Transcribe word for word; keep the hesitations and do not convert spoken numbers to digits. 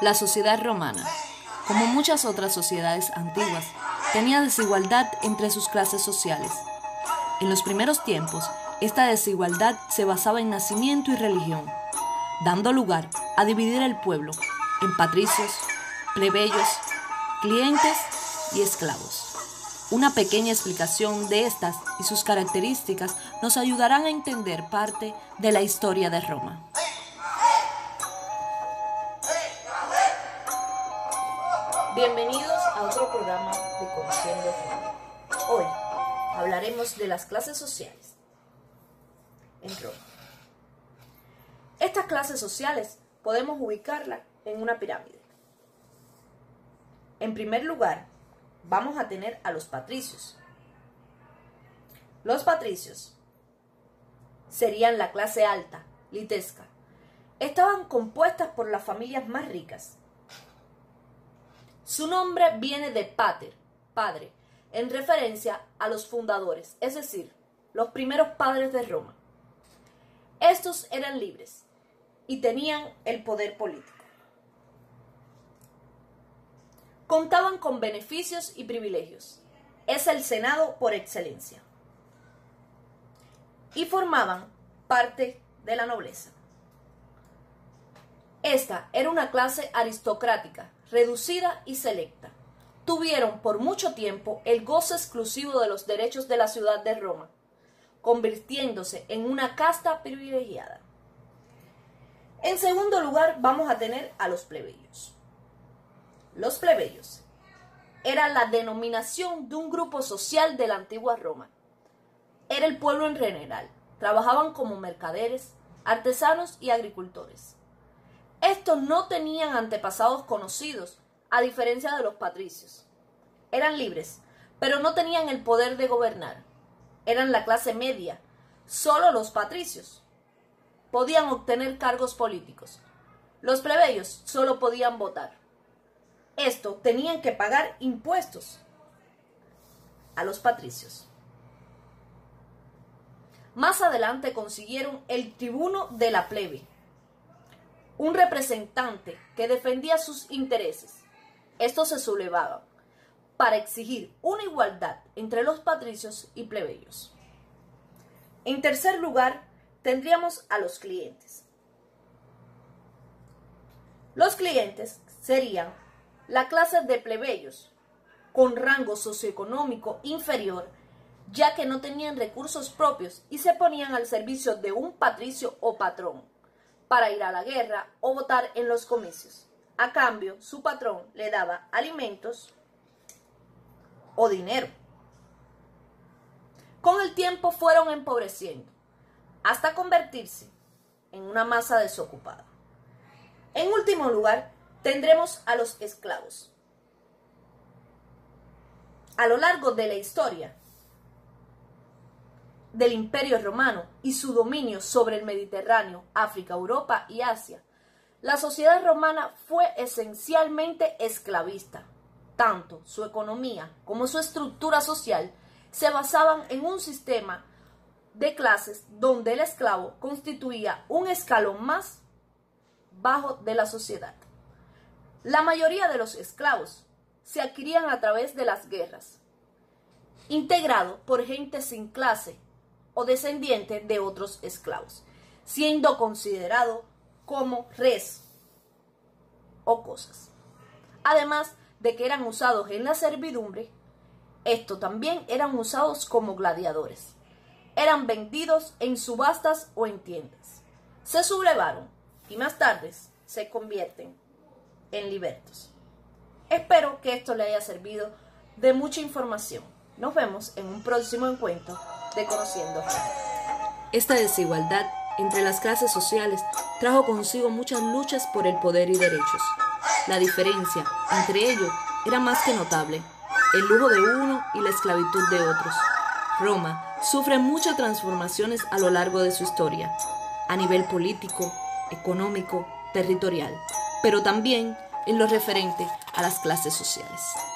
La sociedad romana, como muchas otras sociedades antiguas, tenía desigualdad entre sus clases sociales. En los primeros tiempos, esta desigualdad se basaba en nacimiento y religión, dando lugar a dividir el pueblo en patricios, plebeyos, clientes y esclavos. Una pequeña explicación de estas y sus características nos ayudarán a entender parte de la historia de Roma. Bienvenidos a otro programa de Conociendo Roma. Hoy hablaremos de las clases sociales en Roma. Estas clases sociales podemos ubicarlas en una pirámide. En primer lugar, vamos a tener a los patricios. Los patricios serían la clase alta, litesca. Estaban compuestas por las familias más ricas. Su nombre viene de pater, padre, en referencia a los fundadores, es decir, los primeros padres de Roma. Estos eran libres y tenían el poder político. Contaban con beneficios y privilegios. Es el Senado por excelencia. Y formaban parte de la nobleza. Esta era una clase aristocrática, reducida y selecta. Tuvieron por mucho tiempo el goce exclusivo de los derechos de la ciudad de Roma, convirtiéndose en una casta privilegiada. En segundo lugar, vamos a tener a los plebeyos. Los plebeyos eran la denominación de un grupo social de la antigua Roma. Era el pueblo en general. Trabajaban como mercaderes, artesanos y agricultores. Estos no tenían antepasados conocidos, a diferencia de los patricios. Eran libres, pero no tenían el poder de gobernar. Eran la clase media. Solo los patricios podían obtener cargos políticos. Los plebeyos solo podían votar. Esto tenían que pagar impuestos a los patricios. Más adelante consiguieron el tribuno de la plebe, un representante que defendía sus intereses. Estos se sublevaban para exigir una igualdad entre los patricios y plebeyos. En tercer lugar, tendríamos a los clientes. Los clientes serían la clase de plebeyos con rango socioeconómico inferior, ya que no tenían recursos propios y se ponían al servicio de un patricio o patrón para ir a la guerra o votar en los comicios. A cambio, su patrón le daba alimentos o dinero. Con el tiempo fueron empobreciendo hasta convertirse en una masa desocupada. En último lugar, tendremos a los esclavos. A lo largo de la historia del Imperio Romano y su dominio sobre el Mediterráneo, África, Europa y Asia, la sociedad romana fue esencialmente esclavista. Tanto su economía como su estructura social se basaban en un sistema de clases donde el esclavo constituía un escalón más bajo de la sociedad. La mayoría de los esclavos se adquirían a través de las guerras, integrado por gente sin clase o descendiente de otros esclavos, siendo considerado como res o cosas. Además de que eran usados en la servidumbre, estos también eran usados como gladiadores. Eran vendidos en subastas o en tiendas. Se sublevaron y más tarde se convierten en libertos. Espero que esto le haya servido de mucha información. Nos vemos en un próximo encuentro de Conociendo Roma. Esta desigualdad entre las clases sociales trajo consigo muchas luchas por el poder y derechos. La diferencia entre ellos era más que notable, el lujo de uno y la esclavitud de otros. Roma sufre muchas transformaciones a lo largo de su historia, a nivel político, económico, territorial, pero también en lo referente a las clases sociales.